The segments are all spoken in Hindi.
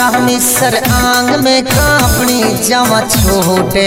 रामेश्वर आंग में कांपनी जवा छोटे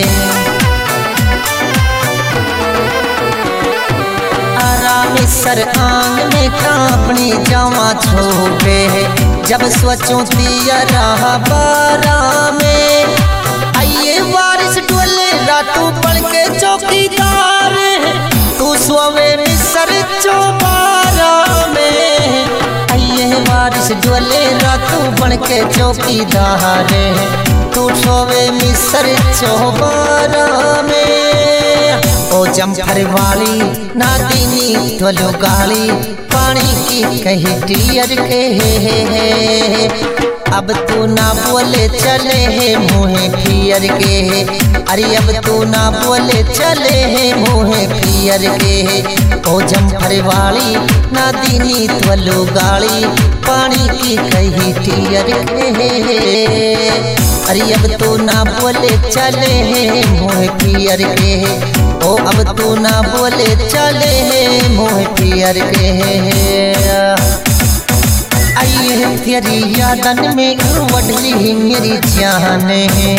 रामेश्वर आंग में कांपनी जवा छोटे जब सोचूं दिया रहा बारा में आइए बारिश डोले रातू पड़ के चौकीदार तू सोवे मिसर चौबारा में आइए बारिश डोले रातू बन के चौकीदार तू सोवे मिसर चौबारा में ओ जमफर वाली नादिनी ढोलो गाली पानी की कही टियर के अब तू ना बोले चले है मुँह पियर के अरे अब तू ना बोले चले है मुँह पियर के ओ जमफर वाली नादिनी ढोलो गाली पानी की कही टियर के अरे अब तू ना बोले चले है मुँह पियर के ओ अब तू ना बोले चले है मुँह पियर के आइए तेरी यादन में वडली मेरी जान है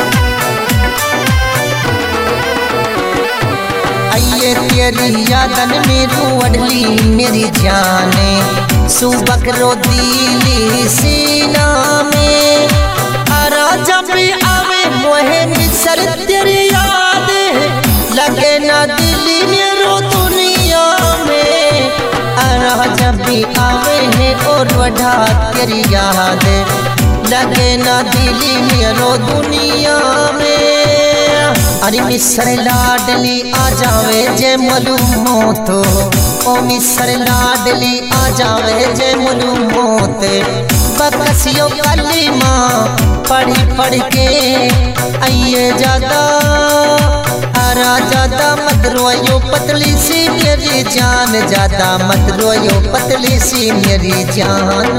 आइए तेरी यादन में वडली मेरी जान सुबक रो दिली सीना में अरा जब भी आवे मोहे मिसर तेरी याद लगे ना दिली मेरो दुनिया में अरा जब भी आवे है और वढ़ा तेरी याद लगे ना दिली मेरो दुनिया में अरे मिसर लाडली आ जावे जे मालूम हो तो ओ मिसर लाडली आ जावे जे मालूम हो ते बकसियो कलीमा पढ़ी पढ़ के आइए ज्यादा अरा ज्यादा मत रोयो पतली सी मेरी जान ज्यादा मत रोयो पतली सी मेरी जान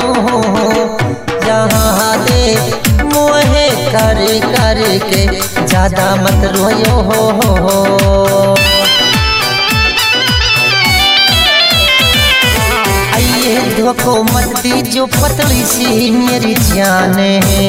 जहाँ दे मोहे कर कर के ज्यादा मत रोयो आइए धोखो मत दी जो पतली सी मेरी जान है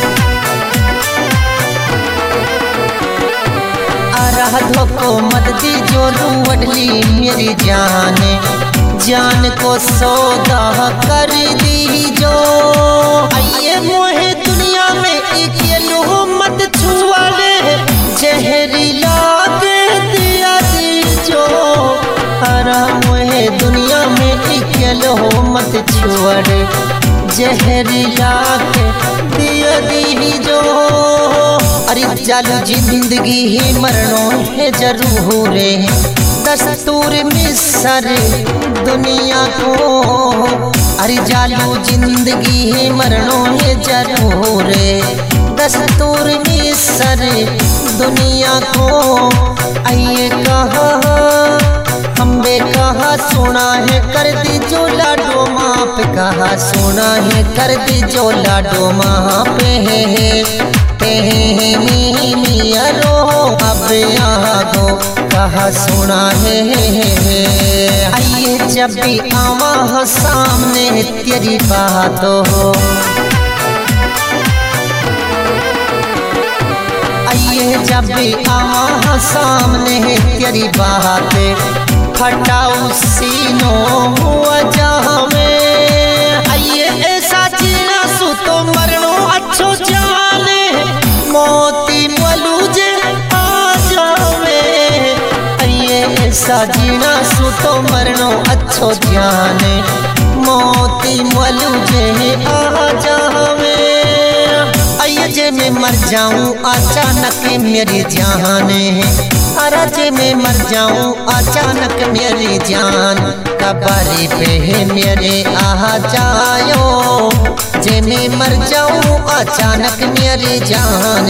आरा धोखो मत दी जो वडली मेरी जान को सौदा कर दी जो आइए मोहे दुनिया में एक लो मत छुआले जहरीला दे दिया दी जो आरा मोहे दुनिया में एक लो मत छुआले जहरीला के दिया दी जो अरे चालू जिंदगी ही मरणों है जरूर दस्तूर मिसर दुनिया को अरे जालू जिंदगी ही मरणों है जरूर दस्तूर मिसर दुनिया को आइए कहा हमने कहा सुना है कर दी जो लाडो माँ पे कहा सुना है कर दी जो लाडो माँ पे मिया रो अब यहाँ दो कहा सुना है आइए जब भी आवा सामने तेरी बात हो आइए जब भी आवा सामने तेरी बात फटाऊ सीनों हुआ जहाँ में आइए ऐसा जीना सु तो मरणो अच्छो जाने मोती मलूजे आ जावे आइए ऐसा जीना सु तो मरणो अच्छो जाने मोती मलूजे आ जावे आइए जे मैं मर जाऊं अचानक मेरी जान है अरे जे मैं मर जाऊं अचानक मेरी जान कब्र पे मेरे आ जायो जे मैं मर जाऊं अचानक मेरी जान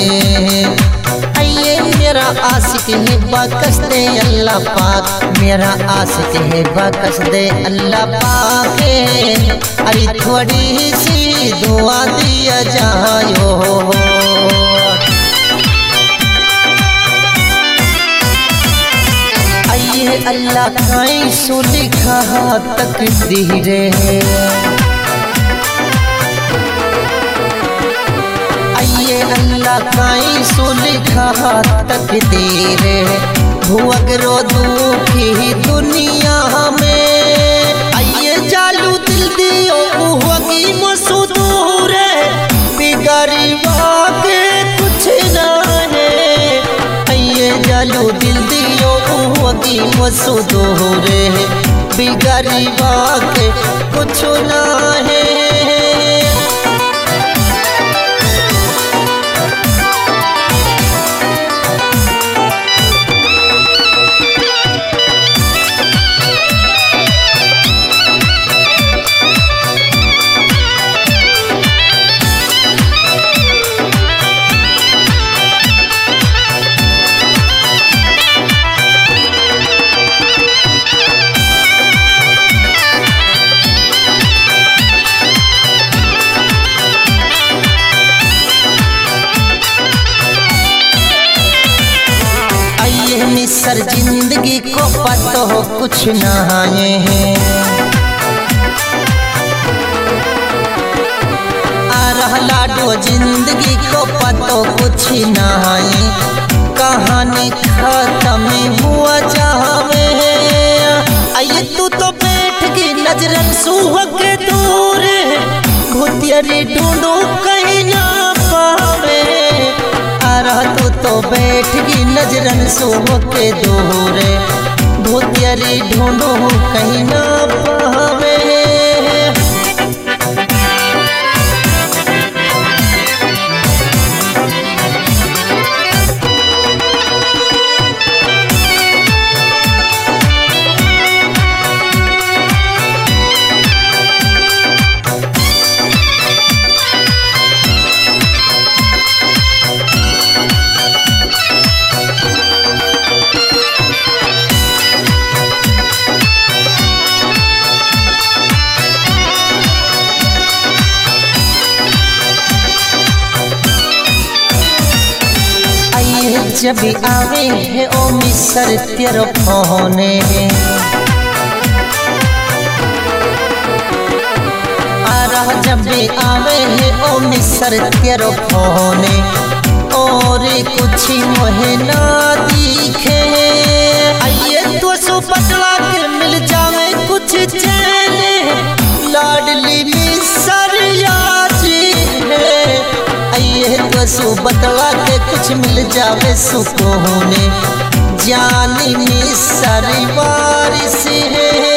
आइए मेरा आशिक है बकस दे अल्लाह पाक मेरा आशिक है बकस दे अल्लाह पाक अरे थोड़ी सी दुआ दिया जायो आइए अल्लाह काई सो लिखा तकदीर है काई सुलिखा तकदीर भुअगरो दुखी दुनिया में आइए जालू दिल दियो उहगी मसूदूर बिगड़वा के कुछ ना है आइए जालू दिल दियो उहगी मसूदूर बिगड़वा के कुछ ना है। मिसर जिंदगी को पतो कुछ ना है आ रहला डो जिंदगी को पतो कुछ ना है कहानी खत्म हुआ जावे आइए तू तो बैठ गई नजरन सुह के दूर भूतियरी ढूंढो कहीं ना पावे तू तो बैठ गई नजरन सुह के दूर भूतियरी ढूंढो कहीं ना पावे। जब आवे है ओ मिसर तेरो फोन आ रहा जब आवे है ओ मिसर तेरो फोन और कुछ मोहे ना दिखे आइए तो सो बदला के मिल जावे कुछ चैन लाडली मिसर याजी है आइए तो सो बदला के कुछ मिल जावे सुकून जानी मिसर वारिस है।